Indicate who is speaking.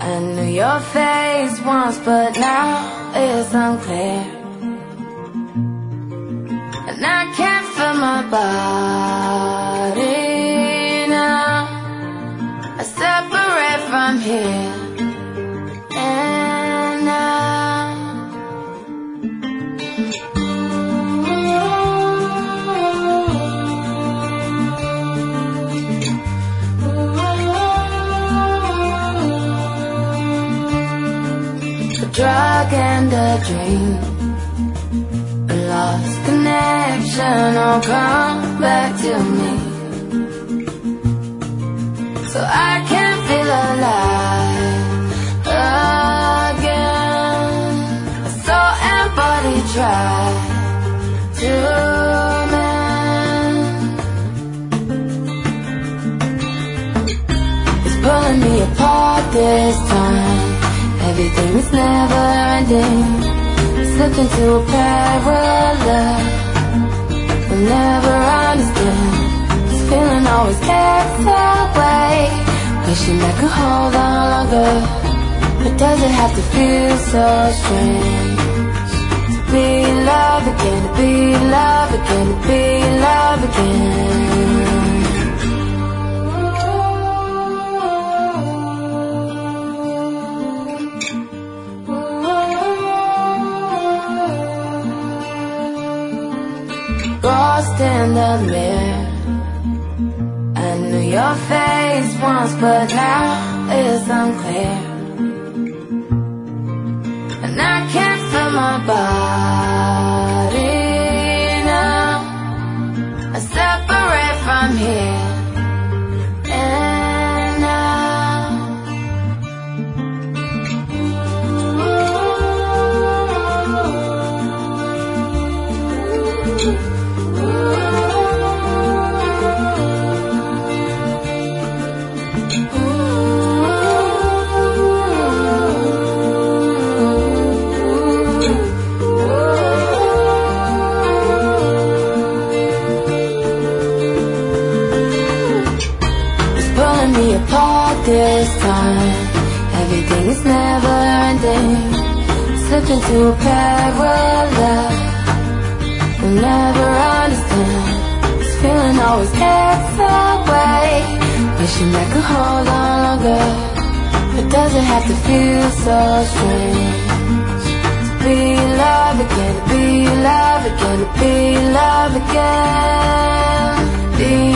Speaker 1: I knew your face once, but now it's unclear. And I can't feel my body now. I separate from here and now. A drug and a dream, a lost connection, all come back to me, so I can feel alive again. A soul and body try to mend. It's pulling me apart this time. Everything is never ending. Slipped into a parallel we'll never understand. This feeling always gets away, wishing I could hold on longer. But does it have to feel so strange to be love again, to be love again, to be love again? Lost in the mirror, I knew your face once, but now it's unclear. And I can't feel my body now. I separate from here and now. Me apart this time. Everything is never ending. Slipped into a parallel we'll never understand. This feeling always gets away, wishing I could hold on longer. But does it have to feel so strange to be love again, to be love again, to be love again? Be